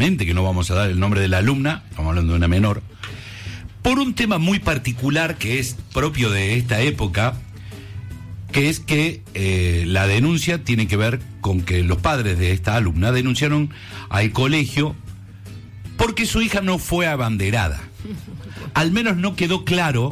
obviamente que no vamos a dar el nombre de la alumna, estamos hablando de una menor, por un tema muy particular que es propio de esta época, que es que la denuncia tiene que ver con que los padres de esta alumna denunciaron al colegio porque su hija no fue abanderada. Al menos no quedó claro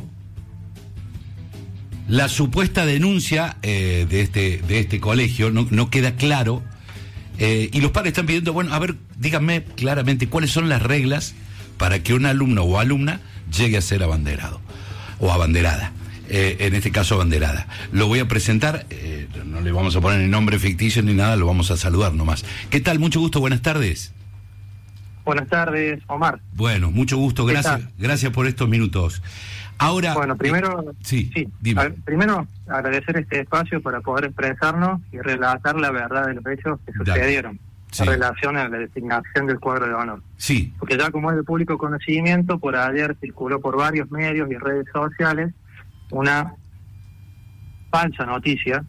la supuesta denuncia de este colegio, no queda claro, y los padres están pidiendo, bueno, a ver, díganme claramente cuáles son las reglas para que un alumno o alumna llegue a ser abanderado o abanderada. En este caso abanderada. Lo voy a presentar, no le vamos a poner ni nombre ficticio ni nada, lo vamos a saludar nomás. ¿Qué tal? Mucho gusto, buenas tardes. Buenas tardes, Omar. Bueno, mucho gusto, gracias por estos minutos. Ahora... Bueno, primero... sí, dime. Primero, agradecer este espacio para poder expresarnos y relatar la verdad de los hechos que sucedieron en relación a la designación del cuadro de honor. Sí. Porque ya como es de público conocimiento, por ayer circuló por varios medios y redes sociales una falsa noticia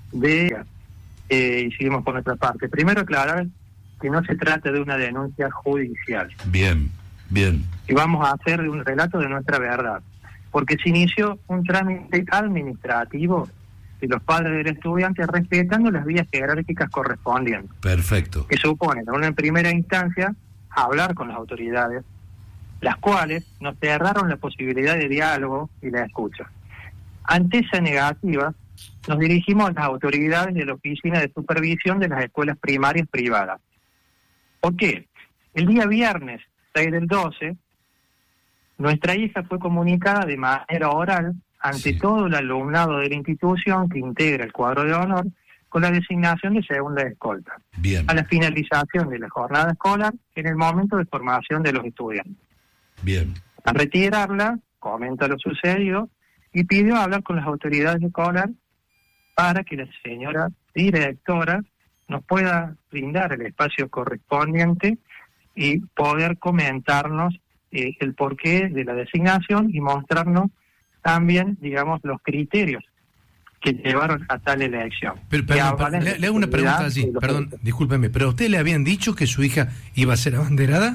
y seguimos por nuestra parte. Primero aclarar que no se trata de una denuncia judicial. Bien. Y vamos a hacer un relato de nuestra verdad, porque se inició un trámite administrativo de los padres del estudiante respetando las vías jerárquicas correspondientes. Perfecto. Que supone, en una primera instancia, hablar con las autoridades, las cuales nos cerraron la posibilidad de diálogo y la escucha. Ante esa negativa, nos dirigimos a las autoridades de la Oficina de Supervisión de las Escuelas Primarias Privadas. ¿Por qué? El día viernes 6 del 12, nuestra hija fue comunicada de manera oral ante todo el alumnado de la institución que integra el cuadro de honor con la designación de segunda escolta. Bien. A la finalización de la jornada escolar en el momento de formación de los estudiantes. Bien. Al retirarla, comenta lo sucedido y pidió hablar con las autoridades escolares para que la señora directora nos pueda brindar el espacio correspondiente y poder comentarnos el porqué de la designación y mostrarnos también, digamos, los criterios que llevaron a tal elección. Pero, le hago una pregunta así, perdón, discúlpeme, ¿pero a usted le habían dicho que su hija iba a ser abanderada?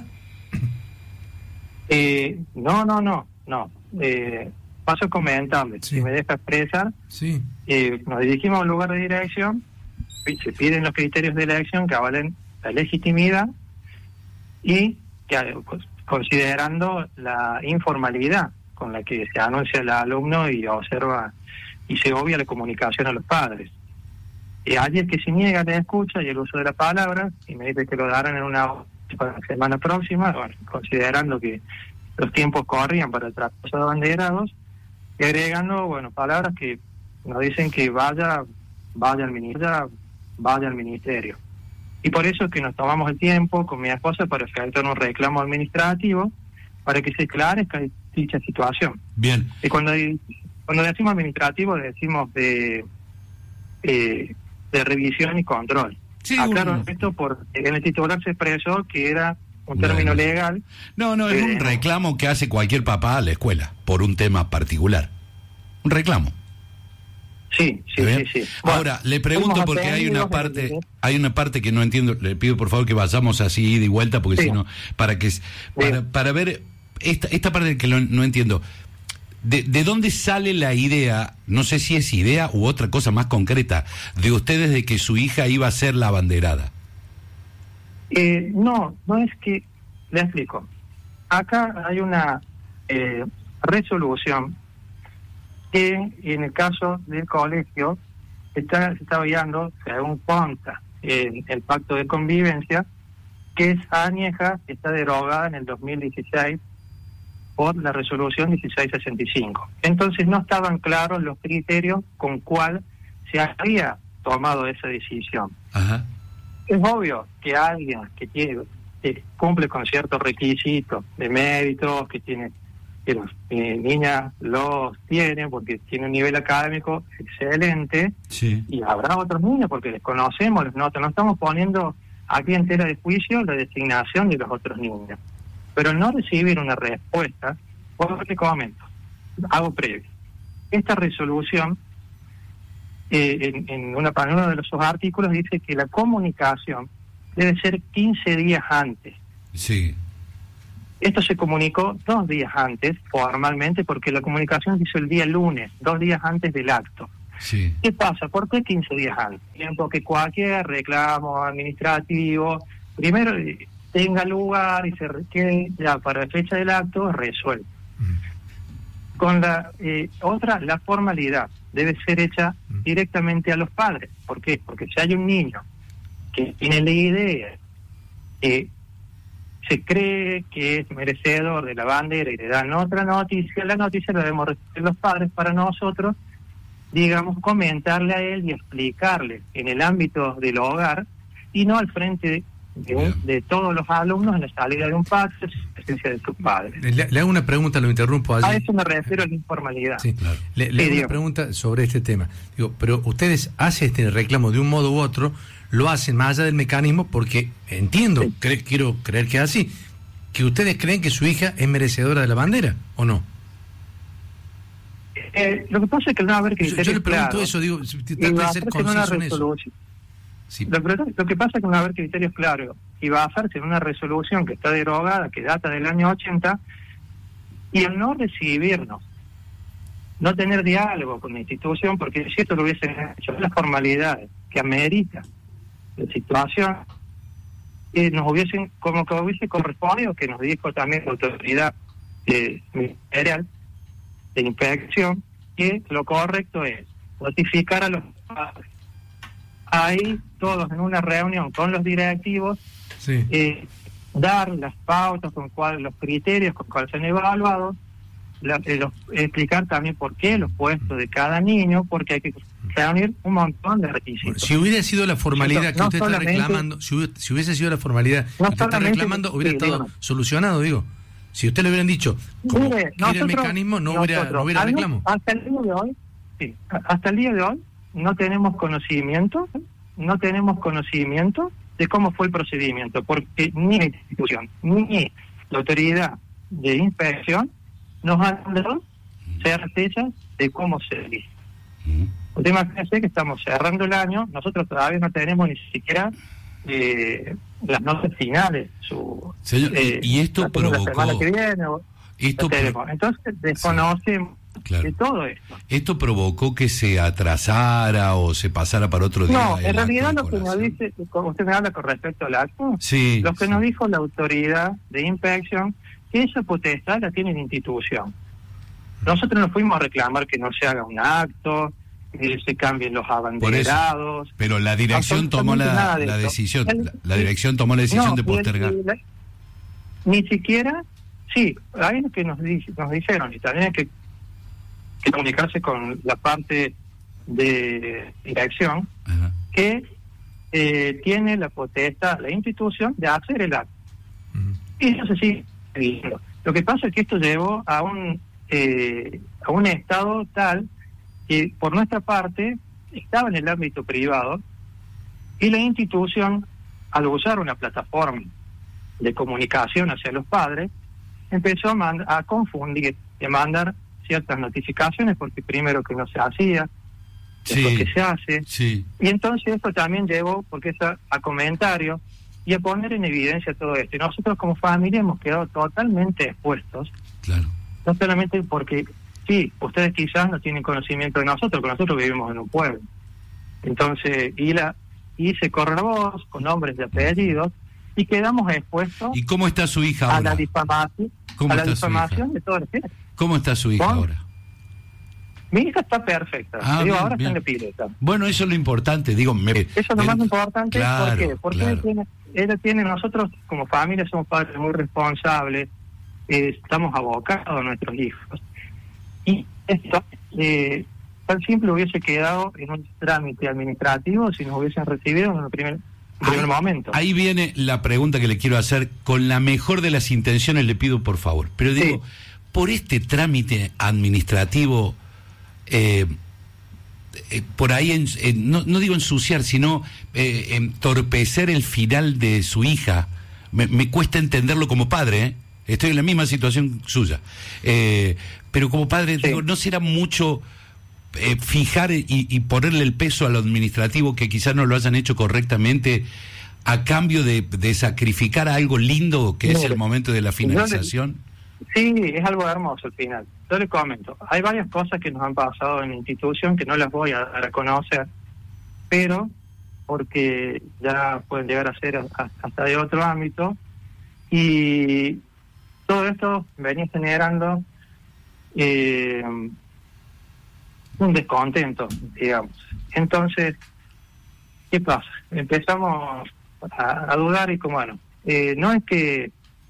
No. Paso a comentarle, si me deja expresar. Sí. Nos dirigimos a un lugar de dirección, se piden los criterios de elección que avalen la legitimidad y que, considerando la informalidad con la que se anuncia el alumno y observa y se obvia la comunicación a los padres. Allí es que se niega la escucha y el uso de la palabra y me dice que lo darán en una semana próxima, bueno, considerando que los tiempos corrían para el traspaso de abanderados y agregando, bueno, palabras que nos dicen que vaya al ministerio. Y por eso es que nos tomamos el tiempo con mi esposa para efectuar un reclamo administrativo para que se esclarezca dicha situación. Bien. Y cuando decimos administrativo, decimos de revisión y control. Sí, aclaro esto porque en el titular se expresó que era un término legal. No, es un reclamo que hace cualquier papá a la escuela, por un tema particular. Un reclamo. Sí. Ahora, le pregunto porque hay una parte que no entiendo, le pido por favor que vayamos así ida y vuelta, porque si no, para ver esta parte que no entiendo. ¿De dónde sale la idea, no sé si es idea u otra cosa más concreta, de ustedes de que su hija iba a ser la abanderada? No es que, le explico. Acá hay una resolución que en el caso del colegio se está guiando, según consta el pacto de convivencia, que es añeja, está derogada en el 2016 por la resolución 1665. Entonces no estaban claros los criterios con cuál se había tomado esa decisión. Ajá. Es obvio que alguien que cumple con ciertos requisitos de méritos, que los niñas los tienen porque tiene un nivel académico excelente, sí. Y habrá otros niños porque desconocemos, no estamos poniendo aquí en tela de juicio la designación de los otros niños. Pero no recibir una respuesta, por lo que comento, hago previo. Esta resolución, en uno de sus artículos, dice que la comunicación debe ser 15 días antes Sí. Esto se comunicó 2 días antes, formalmente, porque la comunicación se hizo el día lunes, 2 días antes del acto. Sí. ¿Qué pasa? ¿Por qué 15 días antes? Porque cualquier reclamo administrativo, primero tenga lugar y se quede ya para la fecha del acto resuelto. Con la otra, la formalidad debe ser hecha directamente a los padres. ¿Por qué? Porque si hay un niño que tiene la idea que se cree que es merecedor de la bandera y le dan otra noticia, la noticia la debemos recibir los padres para nosotros, digamos, comentarle a él y explicarle en el ámbito del hogar y no al frente de todos los alumnos en la salida de un pacto, en presencia de sus padres. Le hago una pregunta, lo interrumpo allí. A eso me refiero a la informalidad. Sí, claro. Le hago una pregunta sobre este tema. Digo, pero ustedes hacen este reclamo de un modo u otro, lo hacen más allá del mecanismo porque entiendo, quiero creer que es así, que ustedes creen que su hija es merecedora de la bandera, ¿o no? Lo que pasa es que no va a haber criterios. Yo le pregunto claros, eso, digo, y va a ser hacerse en una conciso en eso. resolución. Sí. Lo que pasa es que no va a haber criterios claros y va a hacerse en una resolución que está derogada, que data del año 80, y al no recibirnos, no tener diálogo con la institución, porque si esto lo hubiesen hecho las formalidades que amerita la situación, nos hubiesen, como que hubiese correspondido, que nos dijo también la autoridad ministerial de inspección, que lo correcto es notificar a los padres. Ahí todos en una reunión con los directivos, sí, dar las pautas con cuáles los criterios con cuáles se han evaluado, explicar también por qué los puestos de cada niño, porque hay que reunir un montón de requisitos. Bueno, si hubiera sido la formalidad que usted está reclamando, si hubiese sido la formalidad que usted está reclamando, hubiera estado solucionado, digo. Si usted le hubieran dicho cómo era el mecanismo, no hubiera reclamo. Hasta el día de hoy, hasta el día de hoy no tenemos conocimiento de cómo fue el procedimiento, porque ni la institución ni la autoridad de inspección nos han dado certezas de cómo se dice. Usted imagínese que estamos cerrando el año, nosotros todavía no tenemos ni siquiera las notas finales. Señor, y esto provocó... La semana que viene, entonces desconocemos de todo esto. ¿Esto provocó que se atrasara o se pasara para otro día? No, en realidad lo que nos dice, como usted me habla con respecto al acto, sí, lo que nos dijo la autoridad de inspección, que esa potestad la tiene la institución. Nosotros no fuimos a reclamar que no se haga un acto, que se cambien los abanderados. Pero la dirección tomó la decisión, la dirección tomó la decisión de postergar. Ni siquiera, sí, hay lo que nos dijeron, y también hay que comunicarse con la parte de dirección, ajá, que tiene la potestad, la institución, de hacer el acto. Y eso se sigue viendo. Lo que pasa es que esto llevó a un estado tal que por nuestra parte estaba en el ámbito privado y la institución, al usar una plataforma de comunicación hacia los padres, empezó a confundir, a mandar ciertas notificaciones, porque primero que no se hacía, después que se hace, y entonces esto también llevó a comentarios y a poner en evidencia todo esto. Y nosotros como familia hemos quedado totalmente expuestos, claro, no solamente porque sí, ustedes quizás no tienen conocimiento de nosotros, porque nosotros vivimos en un pueblo. Entonces, y se corre la voz con nombres y apellidos, y quedamos expuestos. ¿Y cómo está su hija ahora? A la difamación de todos los días. ¿Cómo está su hija ahora? Mi hija está perfecta. Bien, ahora bien. está en la pileta. Bueno, eso es lo importante. Eso es lo más importante. Claro, ¿por qué? Porque claro, nosotros como familia somos padres muy responsables, estamos abocados a nuestros hijos. Y esto tan simple hubiese quedado en un trámite administrativo si nos hubiesen recibido en el primer momento. Ahí viene la pregunta que le quiero hacer. Con la mejor de las intenciones le pido por favor. Pero digo, por este trámite administrativo, por ahí, no digo ensuciar, sino entorpecer el final de su hija, me cuesta entenderlo como padre, Estoy en la misma situación suya. Pero como padre, digo, ¿no será mucho fijar y ponerle el peso a lo administrativo que quizás no lo hayan hecho correctamente a cambio de sacrificar algo lindo que es el momento de la finalización? Sí, es algo hermoso al final. Yo le comento, hay varias cosas que nos han pasado en la institución que no las voy a dar a conocer, pero porque ya pueden llegar a ser hasta de otro ámbito, y todo esto venía generando un descontento, digamos. Entonces, ¿qué pasa? Empezamos a dudar y como, bueno, no es que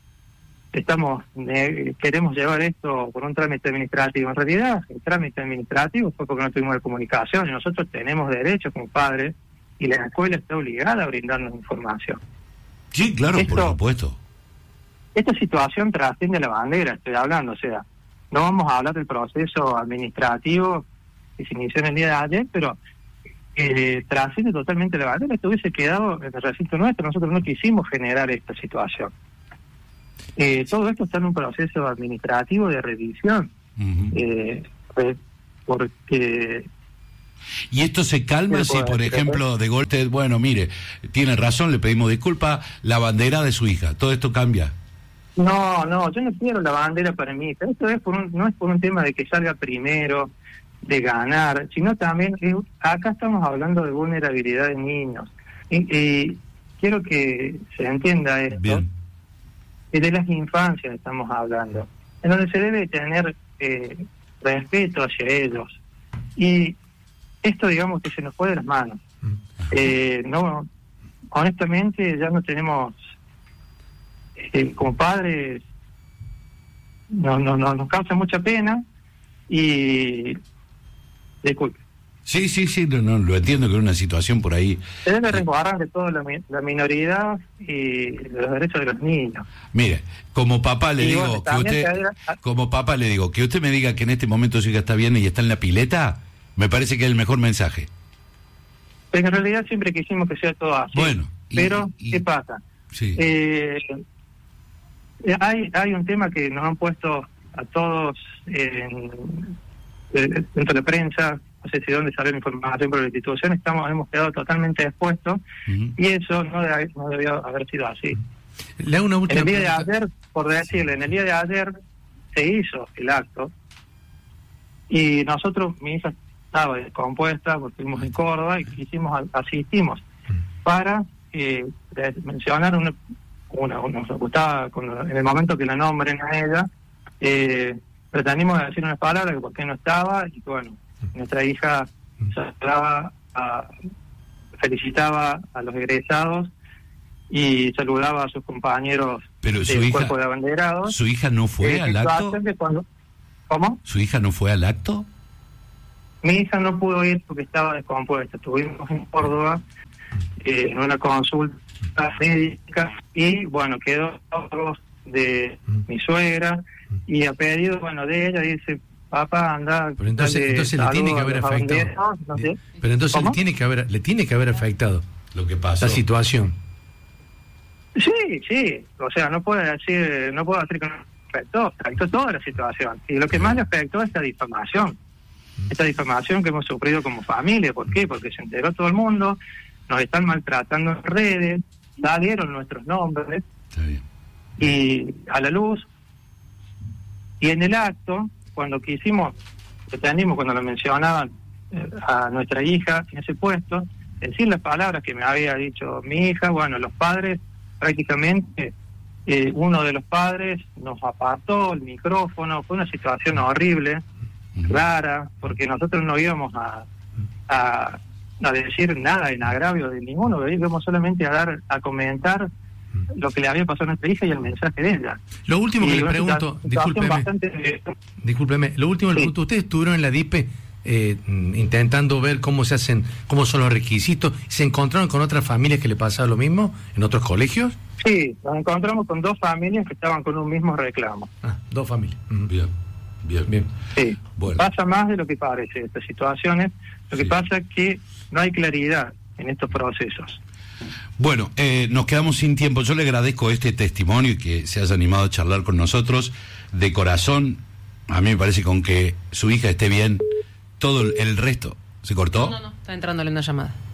queremos llevar esto por un trámite administrativo. En realidad, el trámite administrativo fue porque no tuvimos la comunicación, y nosotros tenemos derechos como padres, y la escuela está obligada a brindarnos información. Sí, claro, por supuesto. Esta situación trasciende la bandera, estoy hablando, o sea, no vamos a hablar del proceso administrativo que se inició en el día de ayer, pero trasciende totalmente la bandera. Esto hubiese quedado en el recinto nuestro, nosotros no quisimos generar esta situación. Todo esto está en un proceso administrativo de revisión, porque... ¿Y esto se calma si, por ejemplo, de golpe, bueno, mire, tiene razón, le pedimos disculpas, la bandera de su hija, todo esto cambia? No, yo no quiero la bandera para mí, pero esto es no es por un tema de que salga primero, de ganar, sino también, acá estamos hablando de vulnerabilidad de niños, y quiero que se entienda esto. Bien. De las infancias estamos hablando, en donde se debe tener respeto hacia ellos, y esto, digamos, que se nos fue de las manos. No, honestamente ya no tenemos, como padres, nos causa mucha pena, y disculpe. Sí, no, lo entiendo que es una situación por ahí. Se debe resguardar de toda la minoridad y de los derechos de los niños. Mire, como papá le digo, bueno, que usted, como papá le digo, que usted me diga que en este momento su hija está bien y está en la pileta, me parece que es el mejor mensaje. Pero en realidad siempre quisimos que sea todo así. Bueno, pero ¿qué pasa? Sí. Hay un tema que nos han puesto a todos dentro de la prensa, no sé si dónde salió la información, pero la institución hemos quedado totalmente expuestos, y eso no debió haber sido así. Le hago una última en el día pregunta. de ayer, por decirle, en el día de ayer se hizo el acto, y nosotros, mi hija estaba descompuesta porque fuimos en Córdoba y asistimos para mencionar nos gustaba en el momento que la nombren a ella, pretendimos decir unas palabras que por qué no estaba, y que bueno, nuestra hija felicitaba a los egresados y saludaba a sus compañeros del cuerpo de abanderados. ¿Su hija no fue al acto? ¿Cómo? ¿Su hija no fue al acto? Mi hija no pudo ir porque estaba descompuesta. Estuvimos en Córdoba en una consulta médica, y bueno, quedó de mi suegra, y a pedido, bueno, de ella, dice: papá, anda. Pero entonces le tiene que haber afectado. No sé. Pero entonces le tiene que haber afectado lo que pasó, la situación. Sí, o sea, no puedo decir que no afectó toda la situación, y lo que más le afectó es esta difamación que hemos sufrido como familia. ¿Por qué? Porque se enteró todo el mundo, nos están maltratando en redes, salieron nuestros nombres. Está bien. Y a la luz, y en el acto, cuando cuando lo mencionaban a nuestra hija en ese puesto, decir las palabras que me había dicho mi hija, bueno, los padres prácticamente, uno de los padres nos apartó el micrófono. Fue una situación horrible, rara, porque nosotros no íbamos a decir nada en agravio de ninguno, íbamos solamente a comentar lo que le había pasado a nuestra hija y el mensaje de ella. Lo último que le pregunto, discúlpeme, lo último que le pregunto, ustedes estuvieron en la DIPE intentando ver cómo son los requisitos, ¿se encontraron con otras familias que le pasaba lo mismo en otros colegios? Sí, nos encontramos con 2 familias que estaban con un mismo reclamo. 2 familias. Bien. Sí, bueno. Pasa más de lo que parece estas situaciones. Lo que pasa es que no hay claridad en estos procesos. Bueno, nos quedamos sin tiempo. Yo le agradezco este testimonio y que se haya animado a charlar con nosotros. De corazón, a mí me parece que con que su hija esté bien, todo el resto... ¿Se cortó? No, está entrándole una llamada.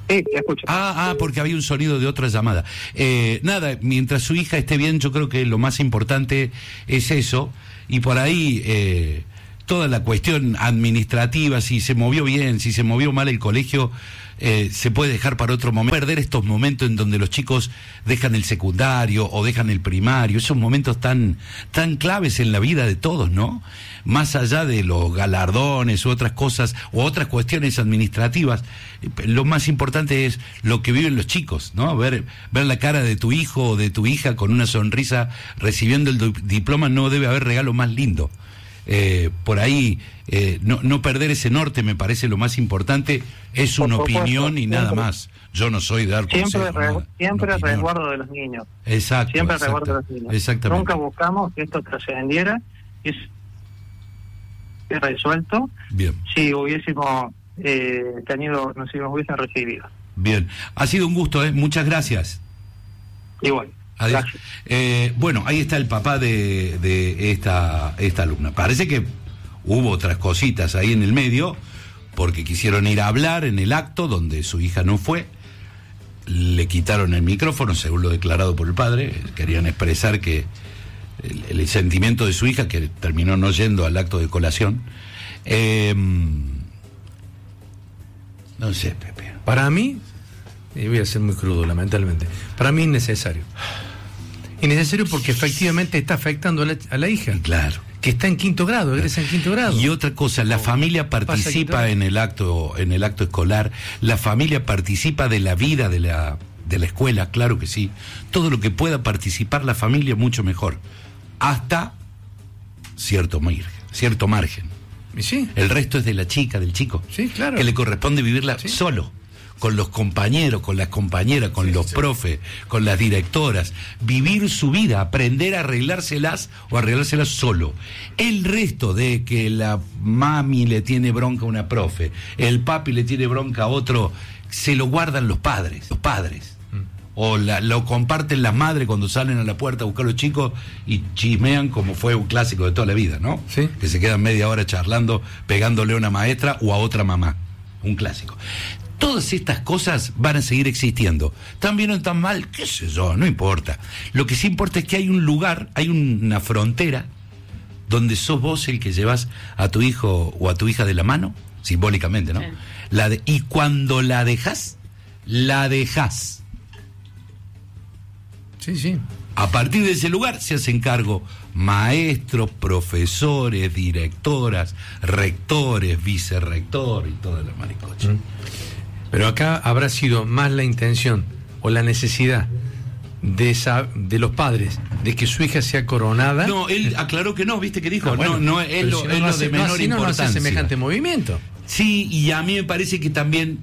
Sí, te escucho. Porque había un sonido de otra llamada. Nada, mientras su hija esté bien, yo creo que lo más importante es eso, y por ahí toda la cuestión administrativa, si se movió bien, si se movió mal el colegio, se puede dejar para otro momento. Perder estos momentos en donde los chicos dejan el secundario o dejan el primario, esos momentos tan claves en la vida de todos, ¿no? Más allá de los galardones u otras cosas, o otras cuestiones administrativas, lo más importante es lo que viven los chicos, ¿no? Ver la cara de tu hijo o de tu hija con una sonrisa recibiendo el diploma, no debe haber regalo más lindo. Por ahí no perder ese norte me parece lo más importante. Es una opinión y nada más. Yo no soy de dar consejos. Siempre resguardo de los niños. Exacto. Siempre resguardo de los niños. Exactamente. Nunca buscamos que esto trascendiera y es resuelto. Bien. Si hubiésemos tenido, no sé, nos hubiesen recibido. Bien. Ha sido un gusto, muchas gracias. Igual. Adiós. Bueno, ahí está el papá de esta alumna. Parece que hubo otras cositas ahí en el medio, porque quisieron ir a hablar en el acto donde su hija no fue, le quitaron el micrófono, según lo declarado por el padre, querían expresar que el sentimiento de su hija, que terminó no yendo al acto de colación. No sé, Pepe. Para mí, y voy a ser muy crudo, lamentablemente, para mí es innecesario. Innecesario porque efectivamente está afectando a la hija. Claro. Que está en quinto grado, egresa en quinto grado. Y otra cosa, la familia participa en el acto escolar, la familia participa de la vida de la escuela, claro que sí. Todo lo que pueda participar la familia, mucho mejor. Hasta cierto margen. ¿Y sí? El resto es de la chica, del chico. Sí, claro. Que le corresponde vivirla solo, con los compañeros, con las compañeras, con los profes, con las directoras. Vivir su vida, aprender a arreglárselas o arreglárselas solo. El resto de que la mami le tiene bronca a una profe, el papi le tiene bronca a otro, se lo guardan los padres. O lo comparten las madres cuando salen a la puerta a buscar a los chicos y chismean, como fue un clásico de toda la vida, ¿no? Sí. Que se quedan media hora charlando, pegándole a una maestra o a otra mamá. Un clásico. Todas estas cosas van a seguir existiendo. ¿Tan bien o tan mal? ¿Qué sé yo? No importa. Lo que sí importa es que hay un lugar, hay una frontera donde sos vos el que llevas a tu hijo o a tu hija de la mano, simbólicamente, ¿no? Sí. Y cuando la dejás, la dejás. Sí, sí. A partir de ese lugar se hacen cargo maestros, profesores, directoras, rectores, vicerrectores y toda la maricocha. Pero acá habrá sido más la intención o la necesidad de los padres de que su hija sea coronada. No, él aclaró que no, ¿viste que dijo? No, es lo de menor importancia. No hace semejante movimiento. Sí, y a mí me parece que también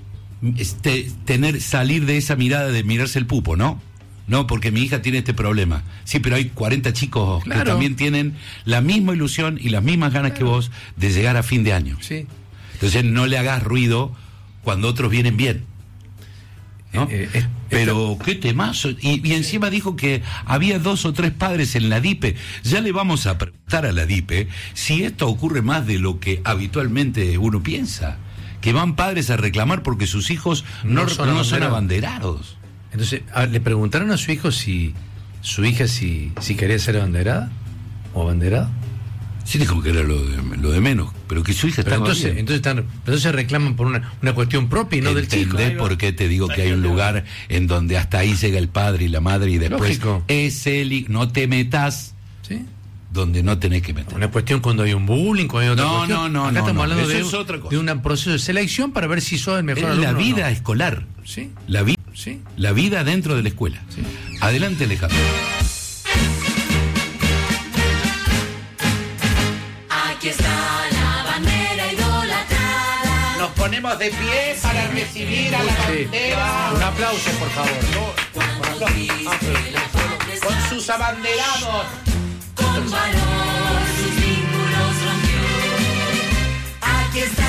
salir de esa mirada de mirarse el pupo, ¿no? No, porque mi hija tiene este problema. Sí, pero hay 40 chicos que también tienen la misma ilusión y las mismas ganas que vos de llegar a fin de año. Sí. Entonces no le hagas ruido cuando otros vienen bien, ¿no? Pero qué temazo. Y encima dijo que había 2 o 3 padres en la DIPE. Ya le vamos a preguntar a la DIPE si esto ocurre más de lo que habitualmente uno piensa. Que van padres a reclamar porque sus hijos no son abanderados. Entonces, ¿le preguntaron a su hijo si su hija si quería ser abanderada o abanderado? Sí, dijo que era lo de menos, pero que su hija estaba bien. Entonces reclaman por una cuestión propia y no del chico. ¿Entendés por qué te digo que hay un lugar en donde hasta ahí llega el padre y la madre y después no te metas donde no tenés que meter? Una cuestión cuando hay un bullying, cuando hay otra cuestión. No. Acá estamos hablando es otra cosa. De un proceso de selección para ver si sos el mejor alumno. La vida escolar. Sí. La vida dentro de la escuela. Sí. Adelante, Alejandro. Aquí está la bandera idolatrada. Nos ponemos de pie para recibir a la bandera. Un aplauso, por favor. Con sus abanderados. Con valor sus vínculos rompió. Aquí está